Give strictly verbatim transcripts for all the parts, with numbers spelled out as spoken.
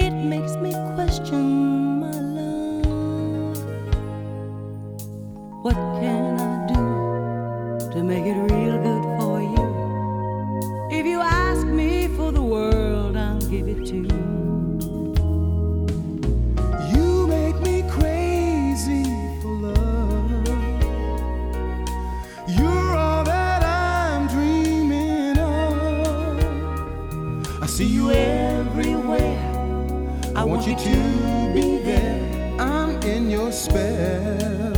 It makes me question my love. What can I do to make it real good for you? If you ask me for the world, I'll give it to you. You make me crazy for love. You're all that I'm dreaming of. I see you everywhere. I want you to be there. I'm in your spell.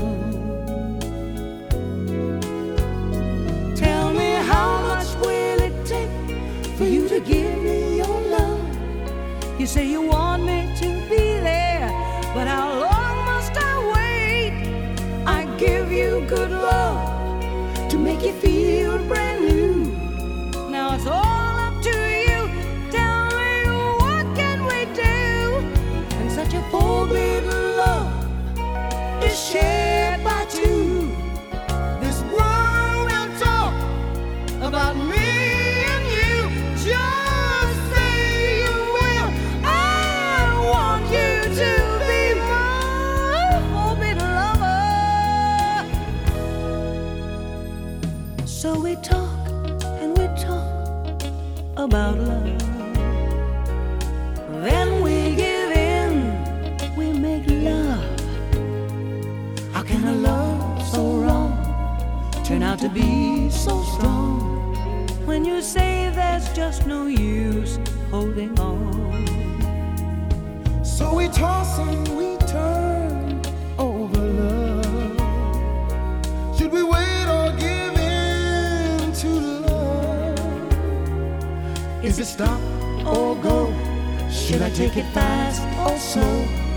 Tell me, how much will it take for you to give me your love? You say you want me to be there, but how long must I wait? I give you good love to make you feel brand new. Now it's all up to you. Tell me, what can we do? And such a forbidden love is shared by two. This world will talk about me and you. Just say you will. I want you to be my forbidden lover. So we talk and we talk about love. Then we give in, we make love. How can a love so wrong turn out to be so strong? When you say there's just no use holding on. So we toss and we turn over love. Should we wait or give in to love? Is it stop or go? Should I take it fast or slow?